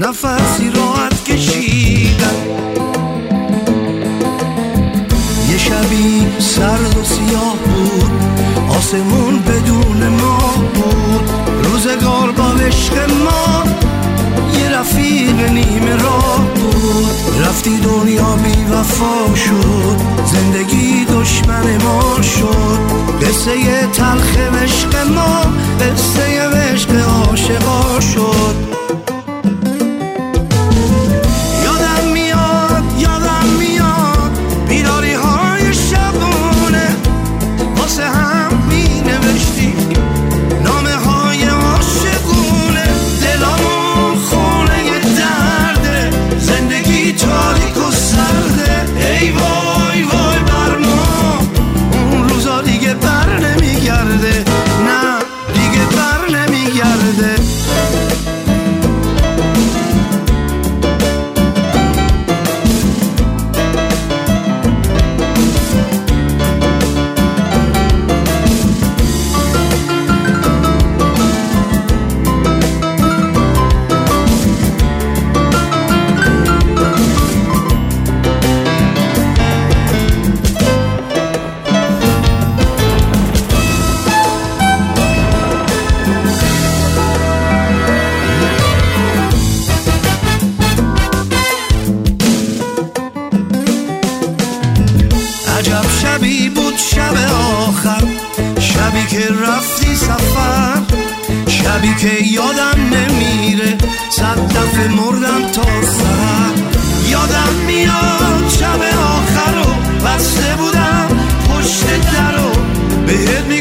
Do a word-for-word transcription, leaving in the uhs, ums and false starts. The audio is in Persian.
نفسی راحت کشیدم. یه شبی سرد و سیاه بود، آسمون بدون ماه بود، روزگار با عشق ما یه رفیق نیمه راه بود. رفتی دنیا بی وفا شد، زندگی دشمن ما شد. قصه تلخ عشق ما قصه عشق عاشقا شد. یادم میاد یادم میاد بیداری های شبونه، واسه هم می نوشتی نامه های عاشقونه. دلامون خونه درده، زندگی تاریک و سرده. ای وای وای بر ما، اون روزا دیگه بر نمیگرده، نه دیگه بر نمیگرده. عجب شبی بود شب آخر، شبی که رفتی سفر، شبی که یادم نمیره صد دفعه مردم تا سر. یادم میاد شب آخر رو بسته بودم پشت در رو بهت